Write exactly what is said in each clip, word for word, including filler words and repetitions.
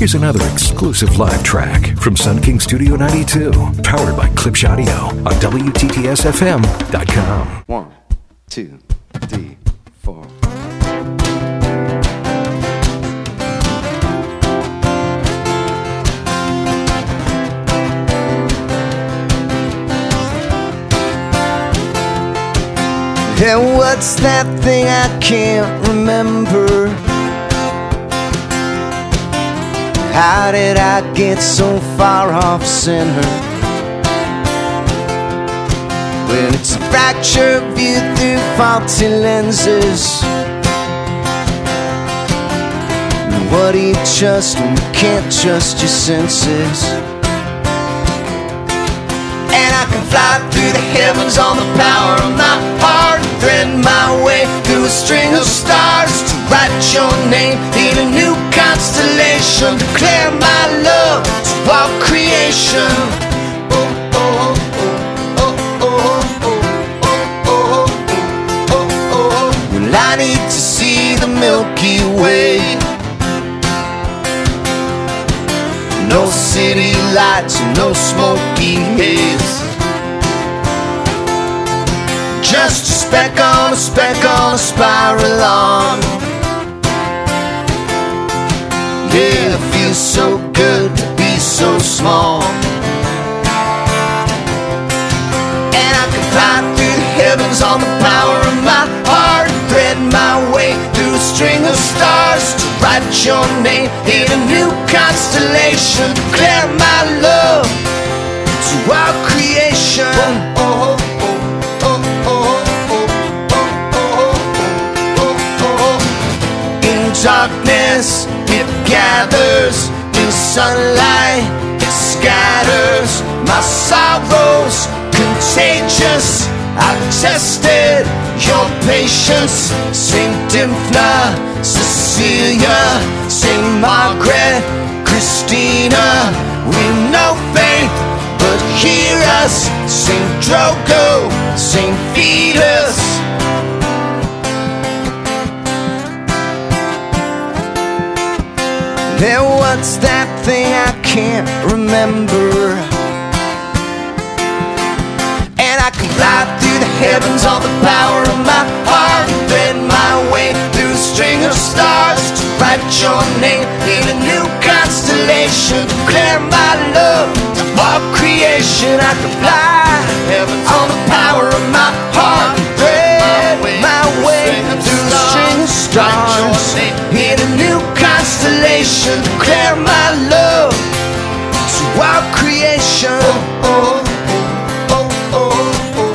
Here's another exclusive live track from Sun King Studio ninety-two, powered by Klipsch Audio on W T T S F M dot com. One, two, three, four. And what's that thing I can't remember? How did I get so far off center? When it's a fracture view through faulty lenses. What do you trust when you can't trust your senses? And I can fly through the heavens on the power of my heart, thread my way through a string of stars to write your name in a new constellation, declare my love to all creation. Oh, oh, oh, oh, oh, oh, oh, oh, oh, oh, oh. Well, I need to see the Milky Way. No city lights, no smoky haze. Just a speck on a speck on a spiral arm. Yeah, it feels so good to be so small. And I can fly through the heavens on the power of my heart, thread my way through a string of stars to write your name in a new constellation, declare my love to our creation. Oh, oh, oh, oh, oh, oh, oh, oh, oh. In darkness it gathers, in sunlight it scatters. My sorrow's contagious. I've tested your patience. Saint Dymphna, Cecilia, Saint Margaret, Christina. We know faith, but hear us. Saint Drogo, Saint Vitus. Then what's that thing I can't remember? And I can fly through the heavens on the power of my heart, thread my way through a string of stars to write your name in a new constellation, declare my love to all creation. I can fly heavens on the power of my heart, thread my way through a string of stars in a new constellation, declare my love to all creation. Oh, oh, oh, oh.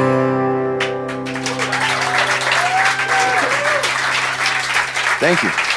Thank you.